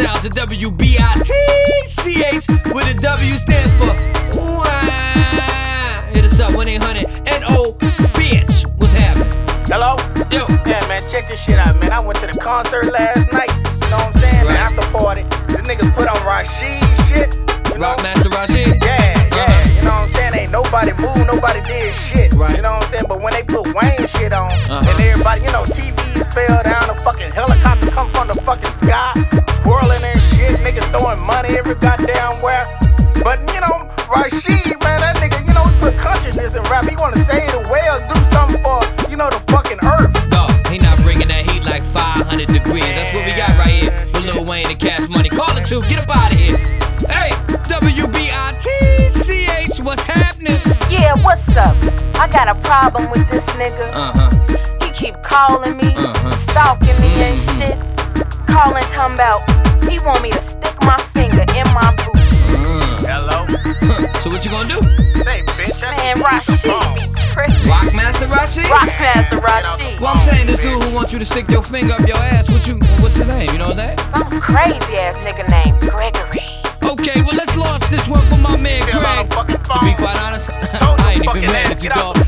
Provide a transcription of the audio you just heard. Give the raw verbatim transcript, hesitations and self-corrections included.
sounds of W B I T C H, where the W stands for wah. Hit us up, one eight hundred N O bitch. What's happening? Hello? Yo. Yeah, man, check this shit out, man. I went to the concert last night. You know what I'm saying? Right. The after party. The niggas put on Rashid shit. You know? Rockmaster Rashid? Yeah, yeah. Uh-huh. You know what I'm saying? Ain't nobody moved, nobody did shit. Right. You know what I'm saying? But when they put Wayne shit on, Uh-huh. and everybody, you know, T Vs fell down, a fucking helicopter come from the fucking sky, whirling and shit, niggas throwing money every goddamn where. But, you know, Rashid, man, that nigga, you know, he put consciousness in rap. He wanna save the whales, do something for, you know, the fucking earth. No, he not bringing that heat like five hundred degrees. That's what we got right here with Lil Wayne and Cash Money. Call it two, get up out of here. Hey, W B I T C H, what's happening? Yeah, what's up? I got a problem with this nigga. Uh-huh. He keep calling me, Uh-huh. stalking me and shit. Calling, talking about he want me to stick my finger in my boot. Uh. Hello? So what you gonna do? Hey, bitch, I Man, need Rashid your phone. be tripping. Rockmaster Rashid? Rockmaster Rashid. Well, I'm saying this dude who wants you to stick your finger up your ass. What you? What's his name? You know that? Some crazy ass nigga named Gregory. Okay, well let's launch this one for my man Get on Greg. the fucking To be phone. quite honest, Told I ain't your even fucking mad ass, at you, get out dog. the